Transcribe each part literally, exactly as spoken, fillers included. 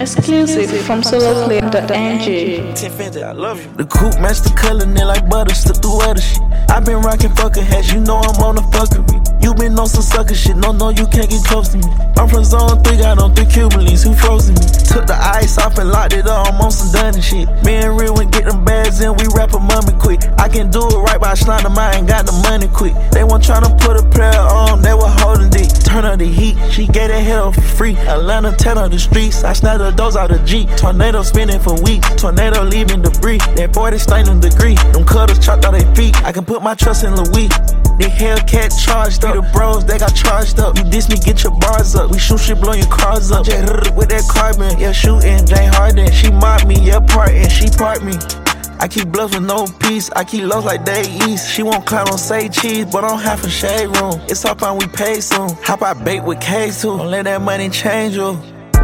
Exclusive from solo clip dot n g. I love you. The coupe match the color, and like butter, slip through other shit. I been rockin' fucker hats, you know I'm on the fuckery. You been on some sucker shit, no, no, you can't get close to me. I'm from zone three, got on three Cubans, who frozen me? Took the ice off and locked it up, I'm on some done and shit. Me and Real went get them bags in, we rap a mummy quick. I can do it right by slime them, I ain't got the money quick. They want tryna put a player on, they were holding dick. Turn up the heat, she gave that head up for free. Atlanta, ten on the streets, I snatched the doors out the Jeep. Tornado spinning for weeks, tornado leaving debris. That forty staining degree, them cutters chopped out their feet. I can put my trust in Louis. The Hellcat charged up, the bros they got charged up. You diss me, get your bars up. We shoot shit, blow your cars up. J with that carbon, yeah shooting. Jay Harden, she mobbed me, yeah parting, she part me. I keep bluffs with no peace, I keep lows like day east. She won't cloud on say cheese, but I'm half a shade room. It's all fine, we pay soon. Hop out bait with K too, don't let that money change you.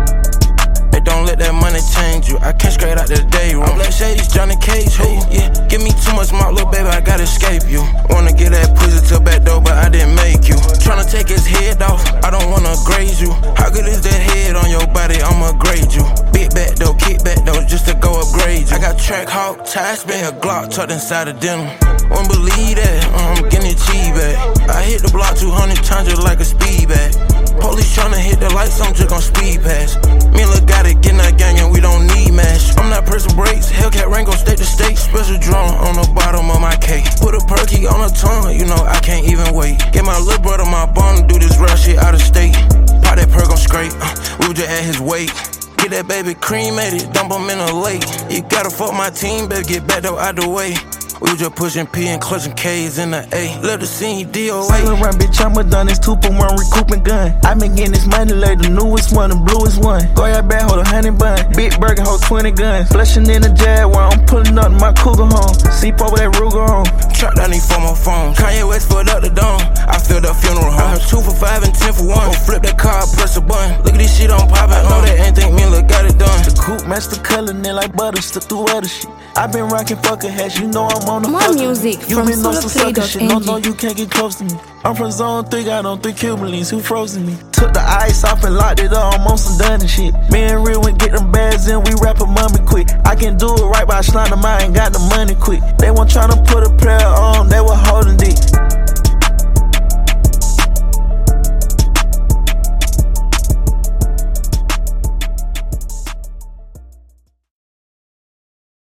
Hey, don't let that money change you. I came straight out the day room. I'm Black Shady's Johnny Cage, who? Yeah, give me too much mouth, little baby, I gotta escape you. Wanna get that pussy to back door, but I didn't make you. Tryna take his head off, I don't wanna graze you. How good is that head on your body? I'ma grade you. Big back though, kick back though, just to go upgrade you. I got track hawk, tie spin, a Glock tucked inside of denim. Won't believe that, I'm getting it cheap back. I hit the block two hundred times just like a speed bag. Police tryna hit the lights, I'm just gon' speed pass. Me and Lil got it, getting that gang and we don't need mash. I'm not pressing brakes, Hellcat Rango state to state. Special drum on the bottom of my cake. Put a perky on the tongue, you know I can't even wait. Get my little brother my bum to do this real shit out of state. Pop that perk on straight, uh, we was just at his weight. Get that baby cremated, dump him in a lake. You gotta fuck my team, baby, get back though out the way. We was just pushing P and clutching K's in the A. Love the scene, D O A. Sailor run, bitch, I'm a done. It's two for one recouping gun. I been getting this money like the newest one, the bluest one. Go out back, hold a honey bun. Big burger, hold twenty guns. Flushing in the Jaguar, I'm pulling up my cougar home. Sleep over that Ruger home. Trapped, I need four more phones. Kanye West filled up the dome. I filled up funeral home. I heard two for five and ten for one. Go flip that car, press a button. Look at this shit on poppin'. I know that ain't think me and Lil got it done. The coupe match the color, and like butter, slip through other shit. I been rockin' fucker hats, you know I'm on the More fucker. music You from been on solo some play sucker dot shit, n no, g. no, you can't get close to me. I'm from zone three, got on three Cubans, who frozen me? Took the ice off and locked it up, I'm on some done and shit. Me and Real went get them bags in, we rap a mummy quick. I can do it right by slime them, I ain't got the money quick. They want tryna put a player on, they were holding dick.